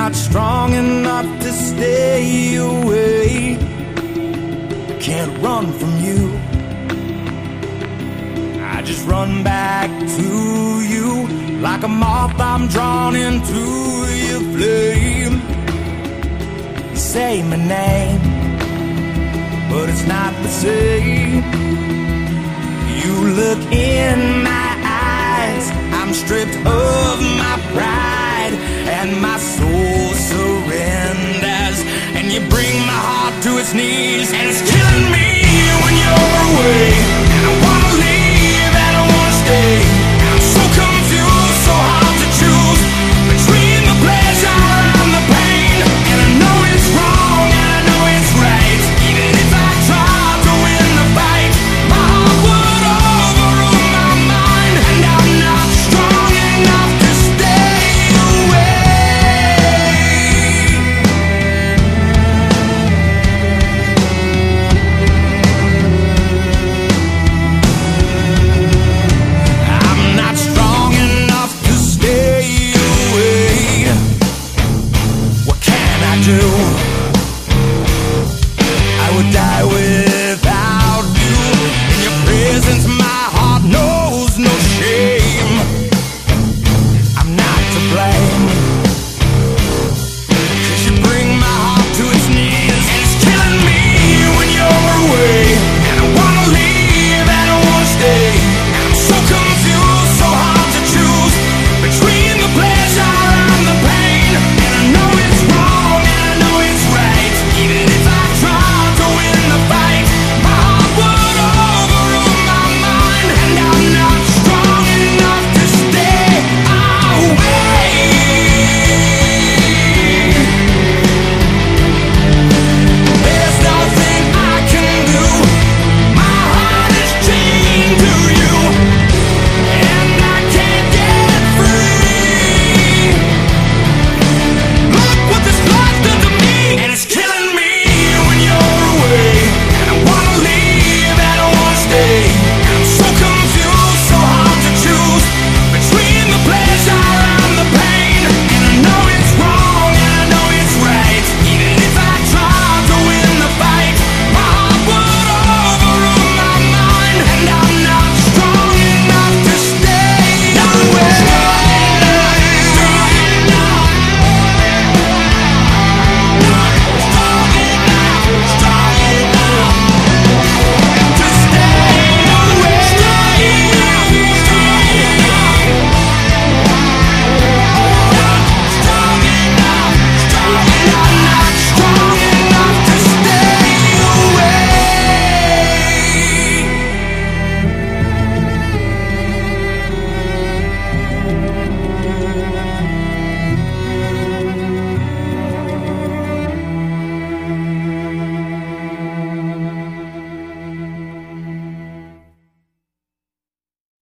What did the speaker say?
not strong enough to stay away. Can't run from you. I just run back to you. Like a moth I'm drawn into your flame. You say my name, but it's not the same. You look in my eyes, I'm stripped of my pride, and my soul surrenders. And you bring my heart to its knees, and it's killing me when you're away.